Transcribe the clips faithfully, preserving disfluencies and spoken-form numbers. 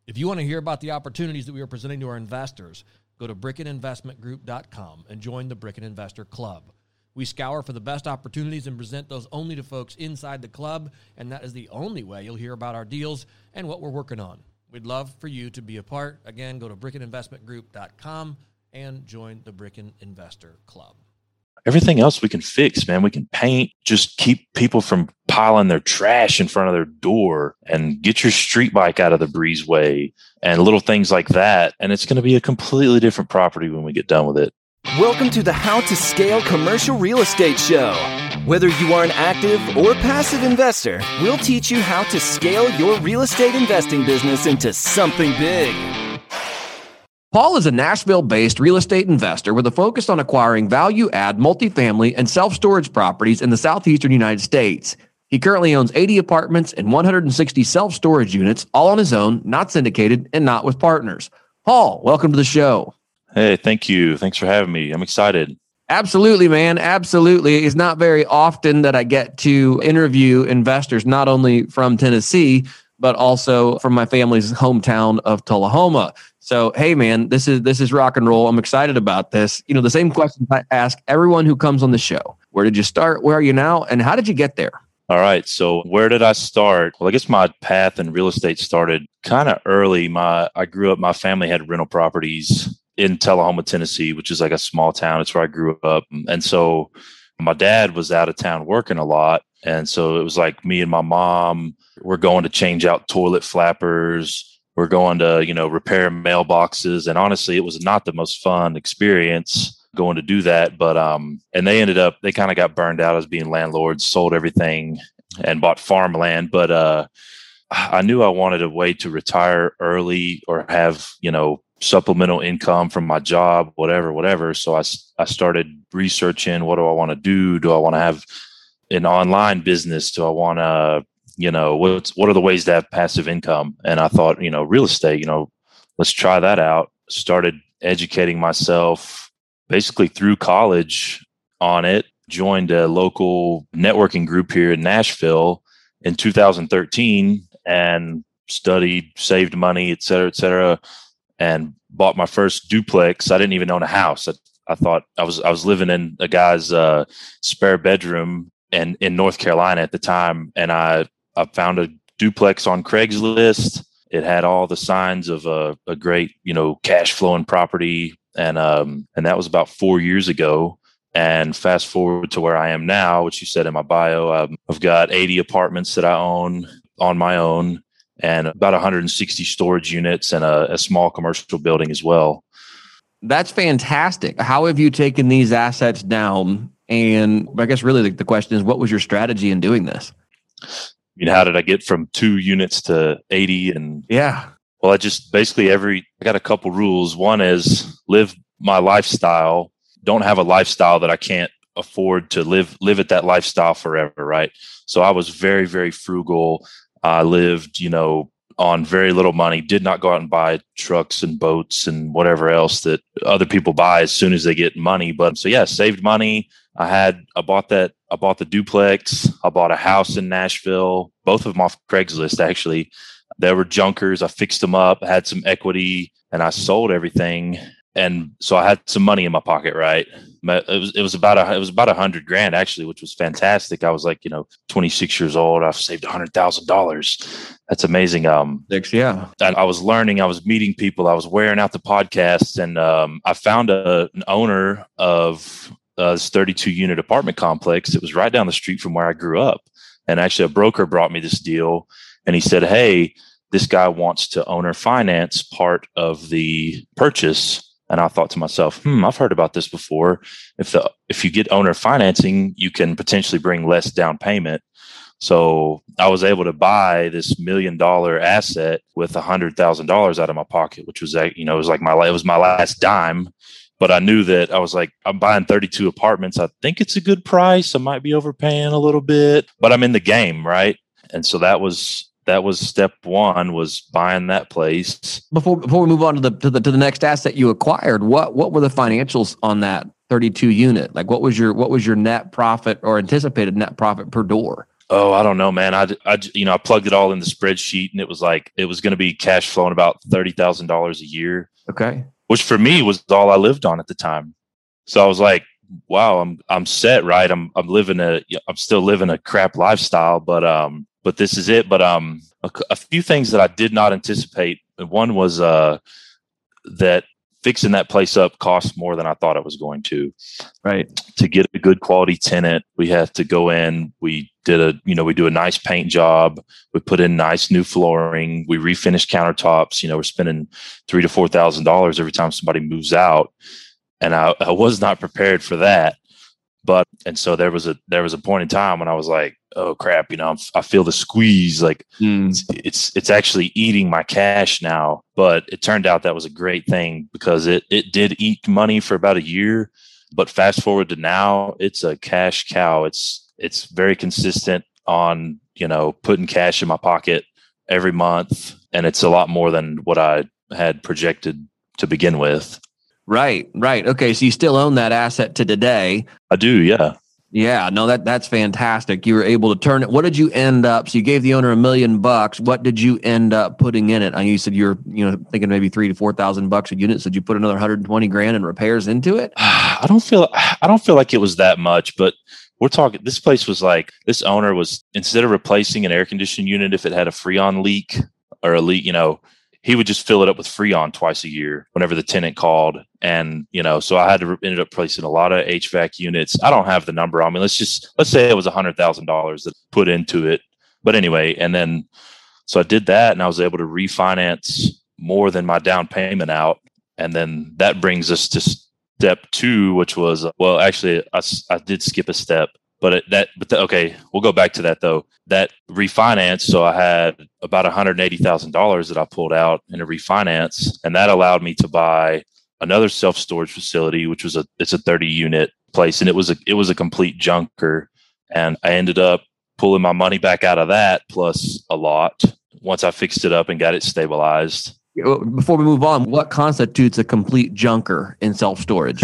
If you want to hear about the opportunities that we are presenting to our investors, go to bricken investment group dot com and join the Bricken Investor Club. We scour for the best opportunities and present those only to folks inside the club, and that is the only way you'll hear about our deals and what we're working on. We'd love for you to be a part. Again, go to bricken investment group dot com and join the Bricken Investor Club. Everything else we can fix, man. We can paint, just keep people from piling their trash in front of their door and get your street bike out of the breezeway and little things like that. And it's going to be a completely different property when we get done with it. Welcome to the How to Scale Commercial Real Estate Show. Whether you are an active or passive investor, we'll teach you how to scale your real estate investing business into something big. Paul is a Nashville-based real estate investor with a focus on acquiring value-add multifamily and self-storage properties in the southeastern United States. He currently owns eighty apartments and one hundred sixty self-storage units, all on his own, not syndicated, and not with partners. Paul, welcome to the show. Hey, thank you. Thanks for having me. I'm excited. Absolutely, man. Absolutely. It's not very often that I get to interview investors, not only from Tennessee, but also from my family's hometown of Tullahoma. So, hey, man, this is this is rock and roll. I'm excited about this. You know, the same questions I ask everyone who comes on the show. Where did you start? Where are you now? And how did you get there? All right. So where did I start? Well, I guess my path in real estate started kind of early. My I grew up, my family had rental properties in Tullahoma, Tennessee, which is like a small town. It's where I grew up. And so my dad was out of town working a lot. And so it was like me and my mom, we're going to change out toilet flappers. We're going to, you know, repair mailboxes. And honestly, it was not the most fun experience going to do that. But, um, and they ended up, they kind of got burned out as being landlords, sold everything and bought farmland. But, uh, I knew I wanted a way to retire early or have, you know, supplemental income from my job, whatever, whatever. So I, I started researching, what do I want to do? Do I want to have an online business? Do I want to, you know, what's, what are the ways to have passive income? And I thought, you know, real estate, you know, let's try that out. Started educating myself basically through college on it, joined a local networking group here in Nashville in two thousand thirteen and studied, saved money, et cetera, et cetera, and bought my first duplex. I didn't even own a house. I, I thought I was, I was living in a guy's uh, spare bedroom and in North Carolina at the time. And I, I found a duplex on Craigslist. It had all the signs of a, a great, you know, cash flowing property. And, um, and that was about four years ago. And fast forward to where I am now, which you said in my bio, um, I've got eighty apartments that I own on my own and about one hundred sixty storage units and a, a small commercial building as well. That's fantastic. How have you taken these assets down? And I guess really the, the question is, what was your strategy in doing this? You know, how did I get from two units to eighty? And yeah, well, I just basically every, I got a couple rules. One is live my lifestyle. Don't have a lifestyle that I can't afford to live, live at that lifestyle forever. Right. So I was very, very frugal. I lived, you know, on very little money, did not go out and buy trucks and boats and whatever else that other people buy as soon as they get money. But so, yeah, saved money. I had, I bought that, I bought the duplex. I bought a house in Nashville, both of them off Craigslist, actually. They were junkers. I fixed them up, had some equity, and I sold everything. And so I had some money in my pocket, right? It was, it was about a, it was about a hundred grand actually, which was fantastic. I was like, you know, twenty-six years old. I've saved a hundred thousand dollars. That's amazing. Um, Six, yeah. And I was learning, I was meeting people, I was wearing out the podcasts, and um, I found a, an owner of uh, this thirty-two unit apartment complex. It was right down the street from where I grew up. And actually a broker brought me this deal and he said, hey, this guy wants to owner finance part of the purchase. And I thought to myself, hmm, I've heard about this before. If the if you get owner financing, you can potentially bring less down payment. So I was able to buy this million dollar asset with a hundred thousand dollars out of my pocket, which was, you know, it was like my it was my last dime. But I knew that I was like, I'm buying thirty-two apartments. I think it's a good price. I might be overpaying a little bit, but I'm in the game, right? And so that was. That was step one, was buying that place. Before before we move on to the to the to the next asset you acquired, what what were the financials on that thirty-two unit? Like what was your what was your net profit or anticipated net profit per door? Oh, I don't know, man. I, I, you know, I plugged it all in the spreadsheet, and it was like it was going to be cash flowing about thirty thousand dollars a year. Okay, which for me was all I lived on at the time. So I was like, wow, I'm I'm set, right? I'm I'm living a I'm still living a crap lifestyle, but um, but this is it. But um, a, a few things that I did not anticipate. One was uh that fixing that place up cost more than I thought it was going to. Right. To get a good quality tenant, we have to go in. We did a, you know, we do a nice paint job. We put in nice new flooring. We refinish countertops. You know, we're spending three to four thousand dollars every time somebody moves out, and I, I was not prepared for that. But and so there was a there was a point in time when I was like, oh crap, you know, I'm, I feel the squeeze. Like mm. it's, it's it's actually eating my cash now. But it turned out that was a great thing because it it did eat money for about a year. But fast forward to now, it's a cash cow. It's it's very consistent on, you know, putting cash in my pocket every month, and it's a lot more than what I had projected to begin with. Right, right. Okay, so you still own that asset to today. I do, yeah. Yeah, no, that that's fantastic. You were able to turn it. What did you end up? So you gave the owner a million bucks. What did you end up putting in it? I know you said you're, you know, thinking maybe three to four thousand bucks a unit. So did you put another one hundred twenty grand in repairs into it? I don't feel I don't feel like it was that much, but we're talking. This place was like this owner was, instead of replacing an air conditioning unit if it had a Freon leak or a leak, you know, he would just fill it up with Freon twice a year whenever the tenant called. And, you know, so I had to re- ended up placing a lot of H V A C units. I don't have the number on me. Let's just, let's say it was a hundred thousand dollars that put into it. But anyway, and then, so I did that and I was able to refinance more than my down payment out. And then that brings us to step two, which was, well, actually I, I did skip a step. But it, that, but the, okay, we'll go back to that though. That refinance, so I had about one hundred eighty thousand dollars that I pulled out in a refinance, and that allowed me to buy another self storage facility, which was a it's a thirty unit place, and it was a it was a complete junker, and I ended up pulling my money back out of that plus a lot once I fixed it up and got it stabilized. Before we move on, what constitutes a complete junker in self-storage?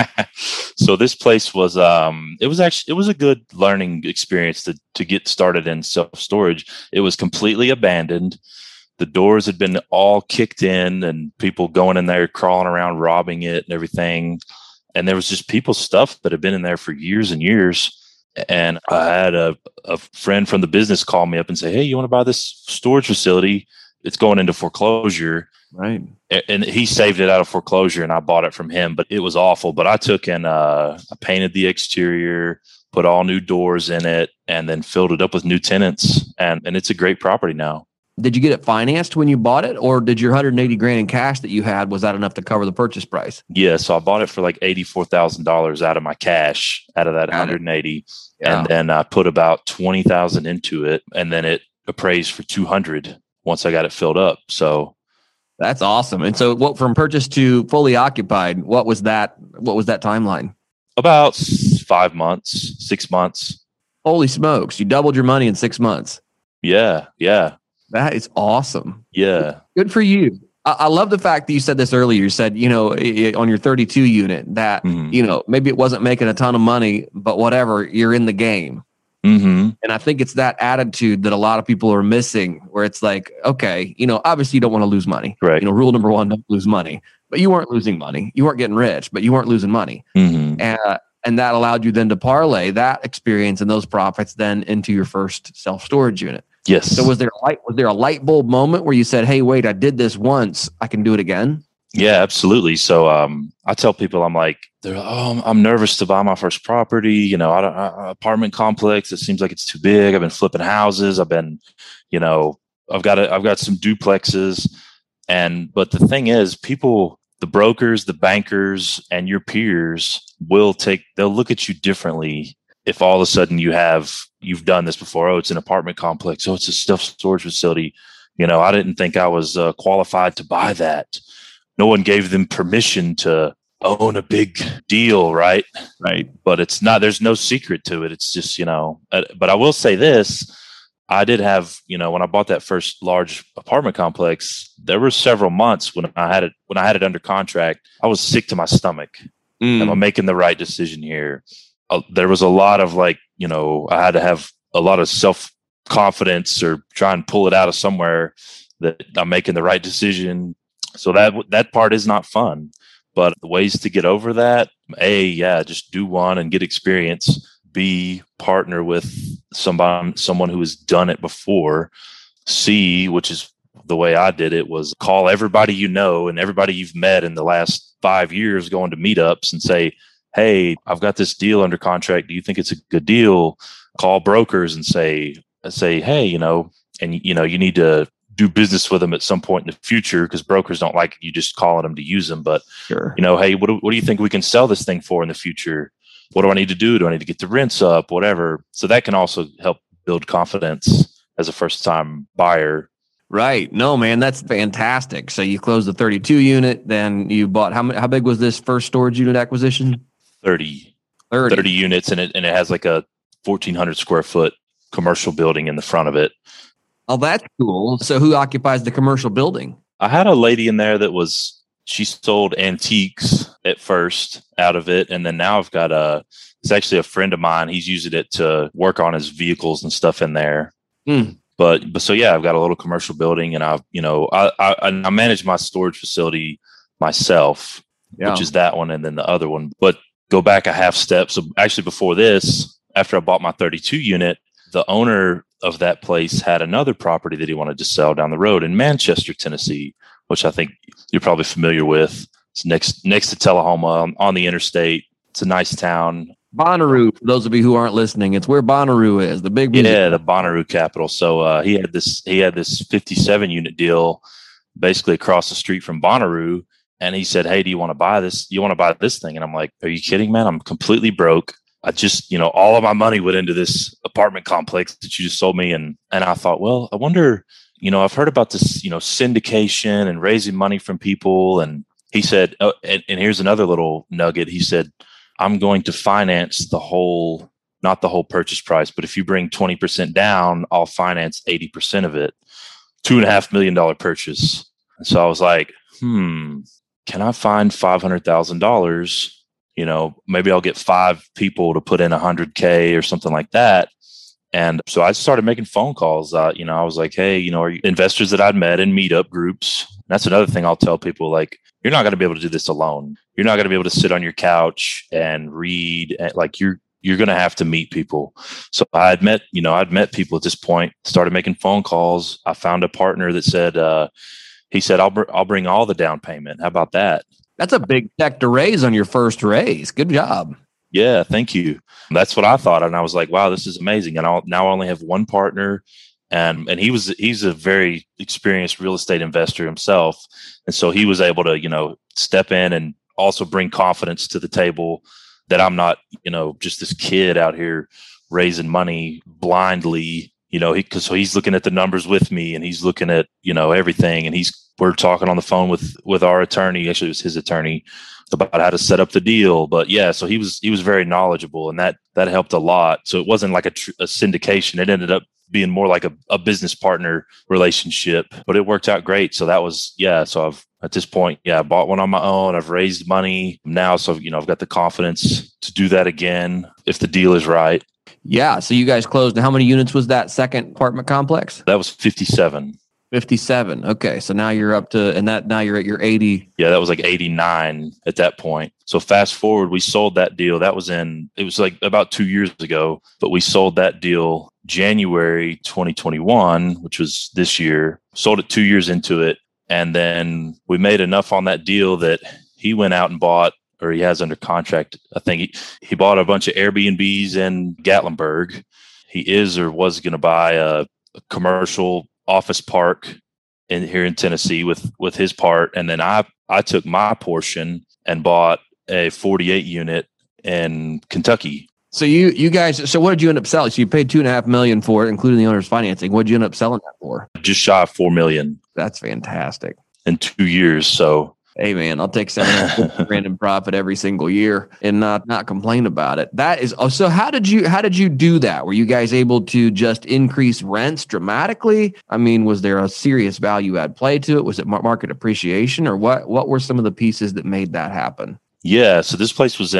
So this place was, um, it was actually, it was a good learning experience to, to get started in self-storage. It was completely abandoned. The doors had been all kicked in and people going in there, crawling around, robbing it and everything. And there was just people's stuff that had been in there for years and years. And I had a, a friend from the business call me up and say, hey, you want to buy this storage facility? It's going into foreclosure. Right. And he saved it out of foreclosure and I bought it from him, but it was awful. But I took and uh, I painted the exterior, put all new doors in it, and then filled it up with new tenants. And, and it's a great property now. Did you get it financed when you bought it, or did your one hundred eighty grand in cash that you had, was that enough to cover the purchase price? Yeah. So I bought it for like eighty-four thousand dollars out of my cash, out of that one hundred eighty. Yeah. And then I put about twenty thousand into it, and then it appraised for two hundred once I got it filled up. So that's awesome. And so what, from purchase to fully occupied, what was that, what was that timeline? About five months, six months. Holy smokes. You doubled your money in six months. Yeah. Yeah. That is awesome. Yeah. Good for you. I, I love the fact that you said this earlier. You said, you know, it, on your thirty-two unit that, mm-hmm. you know, maybe it wasn't making a ton of money, but whatever, you're in the game. Mm-hmm. And I think it's that attitude that a lot of people are missing, where it's like, okay, you know, obviously you don't want to lose money. Right. You know, rule number one, don't lose money. But you weren't losing money. You weren't getting rich, but you weren't losing money. Mm-hmm. And, uh, and that allowed you then to parlay that experience and those profits then into your first self-storage unit. Yes. So was there a light, was there a light bulb moment where you said, hey, wait, I did this once, I can do it again? Yeah, absolutely. So um, I tell people, I'm like, they're, oh, I'm, I'm nervous to buy my first property. You know, I don't, uh, apartment complex. It seems like it's too big. I've been flipping houses. I've been, you know, I've got a, I've got some duplexes. And, but the thing is, people, the brokers, the bankers, and your peers will take, they'll look at you differently if all of a sudden you have, you've done this before. Oh, it's an apartment complex. Oh, it's a self-storage facility. You know, I didn't think I was uh, qualified to buy that. No one gave them permission to own a big deal, right? Right. But it's not, there's no secret to it. It's just, you know, uh, but I will say this, I did have, you know, when I bought that first large apartment complex, there were several months when I had it, when I had it under contract, I was sick to my stomach. Mm. Am I making the right decision here? Uh, there was a lot of like, you know, I had to have a lot of self confidence or try and pull it out of somewhere that I'm making the right decision. So that that part is not fun. But the ways to get over that, A, yeah, just do one and get experience. B, partner with somebody, someone who has done it before. C, which is the way I did it, was call everybody you know and everybody you've met in the last five years going to meetups and say, hey, I've got this deal under contract. Do you think it's a good deal? Call brokers and say, say, hey, you know, and you know, you need to do business with them at some point in the future because brokers don't like you just calling them to use them. But, sure. you know, hey, what do, what do you think we can sell this thing for in the future? What do I need to do? Do I need to get the rents up? Whatever. So that can also help build confidence as a first time buyer. Right. No, man, that's fantastic. So you closed the thirty-two unit, then you bought, how many, how big was this first storage unit acquisition? thirty, thirty. thirty units. And it, and it has like a fourteen hundred square foot commercial building in the front of it. Oh, that's cool. So who occupies the commercial building? I had a lady in there that was, she sold antiques at first out of it. And then now I've got a, it's actually a friend of mine. He's using it to work on his vehicles and stuff in there. Mm. But, but so, yeah, I've got a little commercial building and I've, you know, I, I, I manage my storage facility myself, yeah. which is that one. And then the other one, but go back a half step. So actually before this, after I bought my thirty-two unit, the owner of that place had another property that he wanted to sell down the road in Manchester, Tennessee, which I think you're probably familiar with. It's next, next to Tullahoma on, on the interstate. It's a nice town. Bonnaroo, for those of you who aren't listening, it's where Bonnaroo is, the big music. Yeah, the Bonnaroo capital. So uh, he had this he had this fifty-seven unit deal basically across the street from Bonnaroo. And he said, hey, do you want to buy this? You want to buy this thing? And I'm like, are you kidding, man? I'm completely broke. I just, you know, all of my money went into this apartment complex that you just sold me. And and I thought, well, I wonder, you know, I've heard about this, you know, syndication and raising money from people. And he said, oh, and, and here's another little nugget. He said, I'm going to finance the whole, not the whole purchase price, but if you bring twenty percent down, I'll finance eighty percent of it. Two and a half million dollar purchase. And so I was like, hmm, can I find five hundred thousand dollars? You know, maybe I'll get five people to put in a hundred K or something like that. And so I started making phone calls. Uh, you know, I was like, hey, you know, are you investors that I'd met in meetup groups? That's another thing I'll tell people, like, you're not going to be able to do this alone. You're not going to be able to sit on your couch and read. And, like, you're you're going to have to meet people. So I'd met, you know, I'd met people at this point, started making phone calls. I found a partner that said, uh, he said, I'll, br- I'll bring all the down payment. How about that? That's a big check to raise on your first raise. Good job. Yeah, thank you. That's what I thought. And I was like, wow, this is amazing. And I'll now I only have one partner. And and he was he's a very experienced real estate investor himself. And so he was able to, you know, step in and also bring confidence to the table that I'm not, you know, just this kid out here raising money blindly, you know, he, cause so he's looking at the numbers with me and he's looking at, you know, everything. And he's, we're talking on the phone with, with our attorney. Actually, it was his attorney about how to set up the deal. But yeah, so he was, he was very knowledgeable and that, that helped a lot. So it wasn't like a, tr- a syndication. It ended up being more like a, a business partner relationship, but it worked out great. So that was, yeah. So I've, at this point, yeah, I bought one on my own. I've raised money now. So, you know, I've got the confidence to do that again if the deal is right. Yeah. So you guys closed. How many units was that second apartment complex? That was fifty-seven. fifty-seven. Okay. So now you're up to, and that now you're at your eighty. Yeah, that was like eighty-nine at that point. So fast forward, we sold that deal. That was in, it was like about two years ago, but we sold that deal January twenty twenty-one, which was this year. Sold it two years into it. And then we made enough on that deal that he went out and bought, or he has under contract. I think he, he bought a bunch of Airbnbs in Gatlinburg. He is or was going to buy a, a commercial office park in here in Tennessee with, with his part. And then I, I took my portion and bought a forty-eight unit in Kentucky. So you, you guys, so what did you end up selling? So you paid two and a half million for it, including the owner's financing. What did you end up selling that for? Just shy of four million. That's fantastic. In two years. So, hey man, I'll take seven grand in profit every single year and not not complain about it. That is oh, so. How did you how did you do that? Were you guys able to just increase rents dramatically? I mean, was there a serious value add play to it? Was it market appreciation, or what? What were some of the pieces that made that happen? Yeah, so this place was in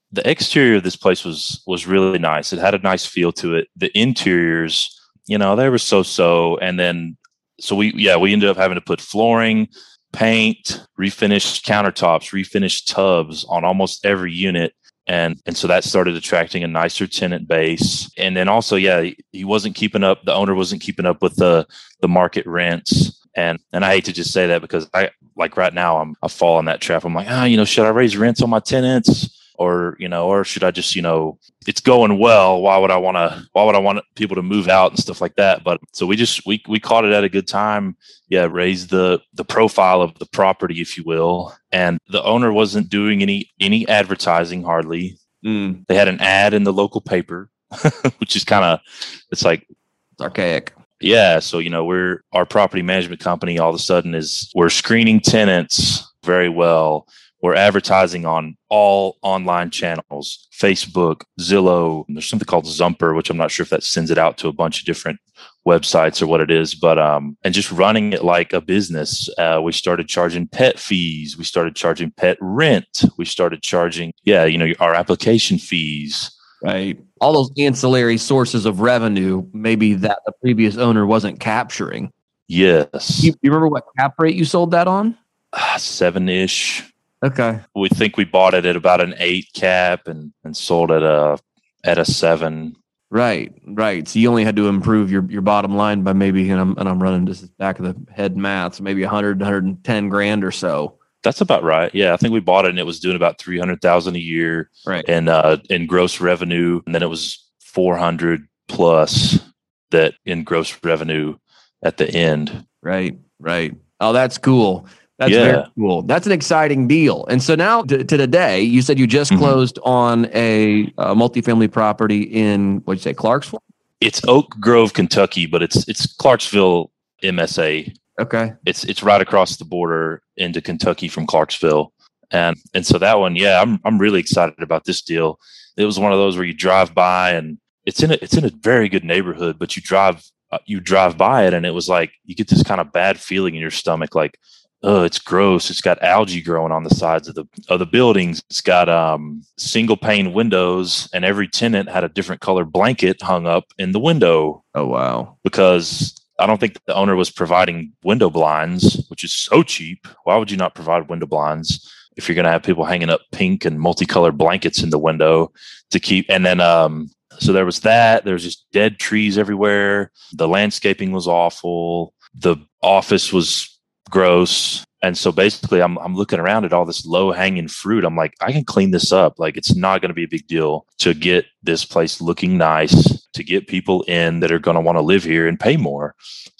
The exterior of this place was was really nice. It had a nice feel to it. The interiors, you know, they were so-so. And then, so we, yeah, we ended up having to put flooring, paint, refinished countertops, refinished tubs on almost every unit. And and so that started attracting a nicer tenant base. And then also, yeah, he, he wasn't keeping up. The owner wasn't keeping up with the the market rents. And and I hate to just say that because I, like right now, I'm I fall in that trap. I'm like, ah, you know, should I raise rents on my tenants? Or, you know, or should I just, you know, it's going well. Why would I want to, why would I want people to move out and stuff like that? But so we just, we, we caught it at a good time. Yeah. Raised the, the profile of the property, if you will. And the owner wasn't doing any, any advertising hardly. Mm. They had an ad in the local paper, which is kind of, it's like it's archaic. Yeah. So, you know, we're, our property management company all of a sudden is, we're screening tenants very well. We're advertising on all online channels, Facebook, Zillow. There's something called Zumper, which I'm not sure if that sends it out to a bunch of different websites or what it is, but um, and just running it like a business. Uh, we started charging pet fees. We started charging pet rent. We started charging, yeah, you know, our application fees. Right. All those ancillary sources of revenue, maybe that the previous owner wasn't capturing. Yes. You, you remember what cap rate you sold that on? Uh, seven-ish. Okay. We think we bought it at about an eight cap and, and sold at a at a seven. Right, right. So you only had to improve your, your bottom line by maybe, and I'm and I'm running this back of the head math, so maybe one hundred, one hundred ten grand or so. That's about right. Yeah, I think we bought it and it was doing about three hundred thousand a year, right? And uh, in gross revenue, and then it was four hundred plus that in gross revenue at the end. Right, right. Oh, that's cool. That's yeah. very cool. That's an exciting deal. And so now to, to today, you said you just mm-hmm. closed on a, a multifamily property in, what'd you say, Clarksville? It's Oak Grove, Kentucky, but it's it's Clarksville M S A. Okay. It's it's right across the border into Kentucky from Clarksville. And and so that one, yeah, I'm I'm really excited about this deal. It was one of those where you drive by and it's in a, it's in a very good neighborhood, but you drive uh, you drive by it and it was like you get this kind of bad feeling in your stomach, like, oh, it's gross. It's got algae growing on the sides of the of the buildings. It's got um, single pane windows, and every tenant had a different color blanket hung up in the window. Oh, wow. Because I don't think the owner was providing window blinds, which is so cheap. Why would you not provide window blinds if you're going to have people hanging up pink and multicolored blankets in the window to keep? And then, um, so there was that. There's just dead trees everywhere. The landscaping was awful. The office was gross. And so basically I'm I'm looking around at all this low hanging fruit. I'm like, I can clean this up. Like, it's not going to be a big deal to get this place looking nice, to get people in that are going to want to live here and pay more.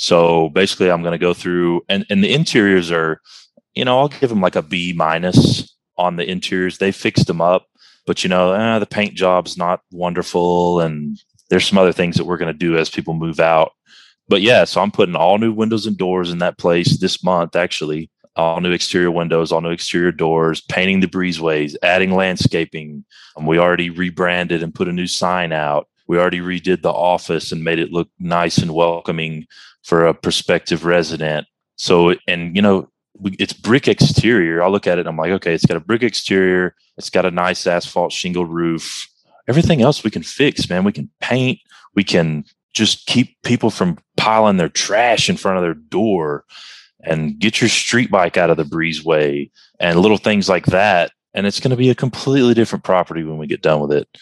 So basically I'm going to go through and, and the interiors are, you know, I'll give them like a B minus on the interiors. They fixed them up, but you know, eh, the paint job's not wonderful. And there's some other things that we're going to do as people move out. But yeah, so I'm putting all new windows and doors in that place this month, actually. All new exterior windows, all new exterior doors, painting the breezeways, adding landscaping. Um, we already rebranded and put a new sign out. We already redid the office and made it look nice and welcoming for a prospective resident. So, and you know, we, it's brick exterior. I'll look at it and I'm like, okay, it's got a brick exterior. It's got a nice asphalt shingle roof. Everything else we can fix, man. We can paint. We can just keep people from piling their trash in front of their door and get your street bike out of the breezeway and little things like that. And it's going to be a completely different property when we get done with it.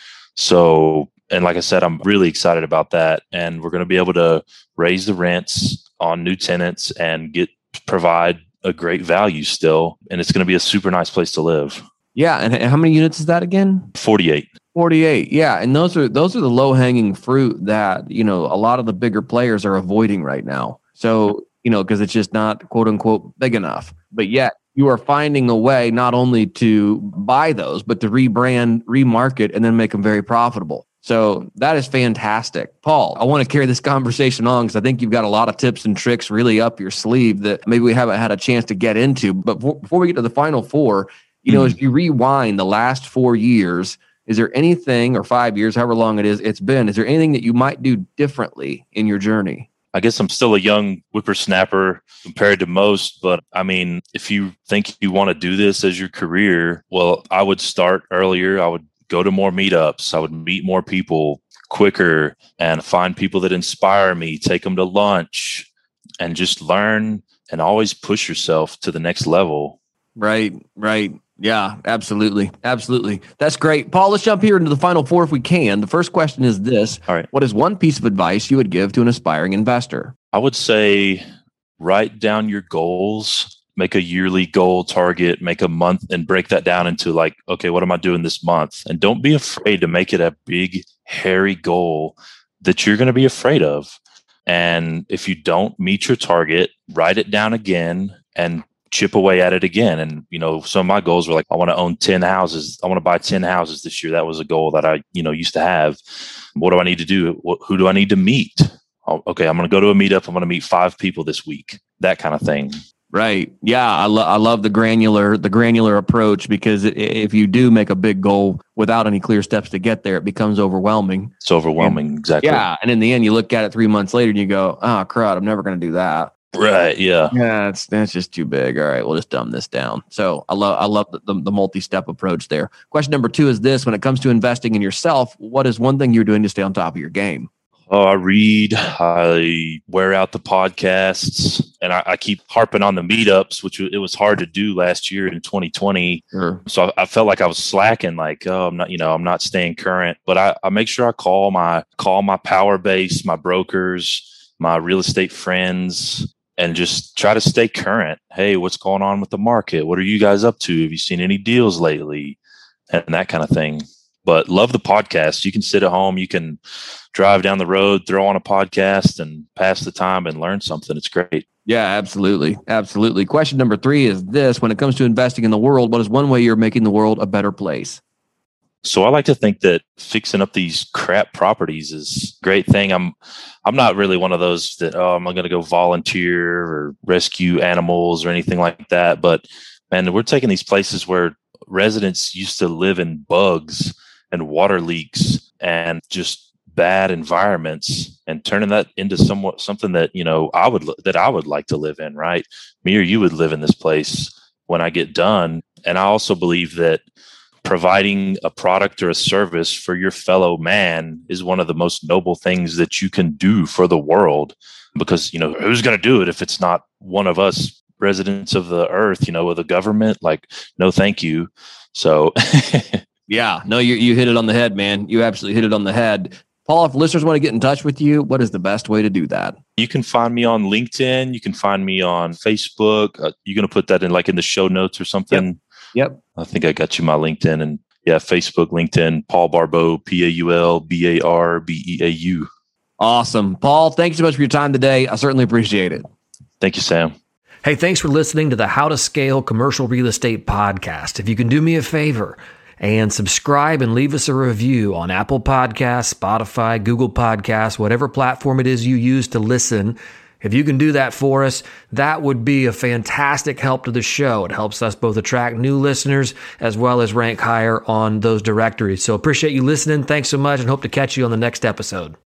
So, and like I said, I'm really excited about that. And we're going to be able to raise the rents on new tenants and get provide a great value still. And it's going to be a super nice place to live. Yeah. And how many units is that again? forty-eight. forty-eight. Yeah. And those are, those are the low hanging fruit that, you know, a lot of the bigger players are avoiding right now. So, you know, because it's just not quote unquote big enough, but yet you are finding a way not only to buy those, but to rebrand, remarket, and then make them very profitable. So that is fantastic. Paul, I want to carry this conversation on because I think you've got a lot of tips and tricks really up your sleeve that maybe we haven't had a chance to get into. But before we get to the final four, you know, mm-hmm. as you rewind the last four years, is there anything, or five years, however long it is, it's been, is there anything that you might do differently in your journey? I guess I'm still a young whippersnapper compared to most, but I mean, if you think you want to do this as your career, well, I would start earlier. I would go to more meetups. I would meet more people quicker and find people that inspire me, take them to lunch, and just learn and always push yourself to the next level. Right, right. Yeah, absolutely. Absolutely. That's great. Paul, let's jump here into the final four if we can. The first question is this. All right. What is one piece of advice you would give to an aspiring investor? I would say write down your goals, make a yearly goal target, make a month, and break that down into like, okay, what am I doing this month? And don't be afraid to make it a big, hairy goal that you're going to be afraid of. And if you don't meet your target, write it down again and chip away at it again. And, you know, some of my goals were like, I want to own ten houses. I want to buy ten houses this year. That was a goal that I, you know, used to have. What do I need to do? What, who do I need to meet? Oh, okay, I'm going to go to a meetup. I'm going to meet five people this week. That kind of thing. Right. Yeah. I, lo- I love the granular, the granular approach, because if you do make a big goal without any clear steps to get there, it becomes overwhelming. It's overwhelming. And, exactly. Yeah. And in the end, you look at it three months later and you go, oh, crud, I'm never going to do that. Right. Yeah. Yeah. It's, that's just too big. All right. We'll just dumb this down. So I love, I love the, the, the multi-step approach there. Question number two is this: when it comes to investing in yourself, what is one thing you're doing to stay on top of your game? Oh, I read, I wear out the podcasts, and I, I keep harping on the meetups, which it was hard to do last year in twenty twenty. Sure. So I, I felt like I was slacking, like, oh, I'm not, you know, I'm not staying current, but I, I make sure I call my, call my power base, my brokers, my real estate friends, and just try to stay current. Hey, what's going on with the market? What are you guys up to? Have you seen any deals lately? And that kind of thing. But love the podcast. You can sit at home, you can drive down the road, throw on a podcast and pass the time and learn something. It's great. Yeah, absolutely. Absolutely. Question number three is this: when it comes to investing in the world, what is one way you're making the world a better place? So I like to think that fixing up these crap properties is a great thing. I'm I'm not really one of those that, oh, I'm going to go volunteer or rescue animals or anything like that. But man, we're taking these places where residents used to live in bugs and water leaks and just bad environments, and turning that into somewhat something that, you know, I would that I would like to live in, right? Me or you would live in this place when I get done. And I also believe that providing a product or a service for your fellow man is one of the most noble things that you can do for the world, because, you know, who's going to do it if it's not one of us residents of the earth, you know, with the government? Like, no, thank you. So yeah, no, you you hit it on the head, man. You absolutely hit it on the head. Paul, if listeners want to get in touch with you, what is the best way to do that? You can find me on LinkedIn. You can find me on Facebook. Uh, you're going to put that in like in the show notes or something. Yep. yep. I think I got you my LinkedIn, and yeah, Facebook, LinkedIn, Paul Barbeau, P A U L B A R B E A U. Awesome. Paul, thank you so much for your time today. I certainly appreciate it. Thank you, Sam. Hey, thanks for listening to the How to Scale Commercial Real Estate podcast. If you can do me a favor and subscribe and leave us a review on Apple Podcasts, Spotify, Google Podcasts, whatever platform it is you use to listen. If you can do that for us, that would be a fantastic help to the show. It helps us both attract new listeners as well as rank higher on those directories. So appreciate you listening. Thanks so much, and hope to catch you on the next episode.